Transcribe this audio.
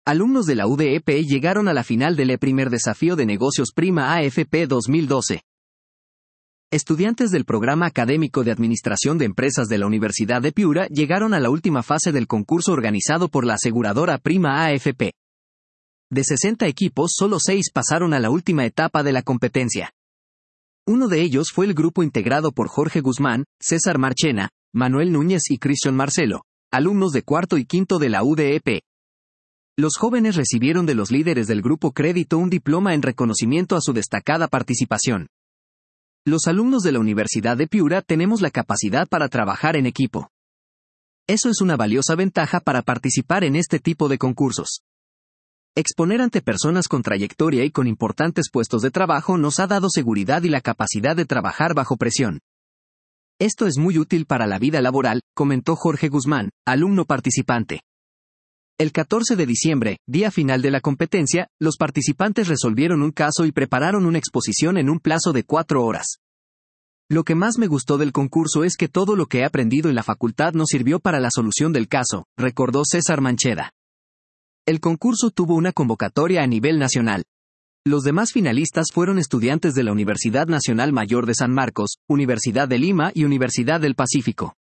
Alumnos de la UDEP llegaron a la final del primer desafío de negocios Prima AFP 2012. Estudiantes del programa académico de Administración de Empresas de la Universidad de Piura llegaron a la última fase del concurso organizado por la aseguradora Prima AFP. De 60 equipos, solo 6 pasaron a la última etapa de la competencia. Uno de ellos fue el grupo integrado por Jorge Guzmán, César Marchena, Manuel Núñez y Cristian Marcelo, alumnos de cuarto y quinto de la UDEP. Los jóvenes recibieron de los líderes del grupo Crédito un diploma en reconocimiento a su destacada participación. Los alumnos de la Universidad de Piura tenemos la capacidad para trabajar en equipo. Eso es una valiosa ventaja para participar en este tipo de concursos. Exponer ante personas con trayectoria y con importantes puestos de trabajo nos ha dado seguridad y la capacidad de trabajar bajo presión. Esto es muy útil para la vida laboral, comentó Jorge Guzmán, alumno participante. El 14 de diciembre, día final de la competencia, los participantes resolvieron un caso y prepararon una exposición en un plazo de 4 horas. Lo que más me gustó del concurso es que todo lo que he aprendido en la facultad nos sirvió para la solución del caso, recordó César Mancheda. El concurso tuvo una convocatoria a nivel nacional. Los demás finalistas fueron estudiantes de la Universidad Nacional Mayor de San Marcos, Universidad de Lima y Universidad del Pacífico.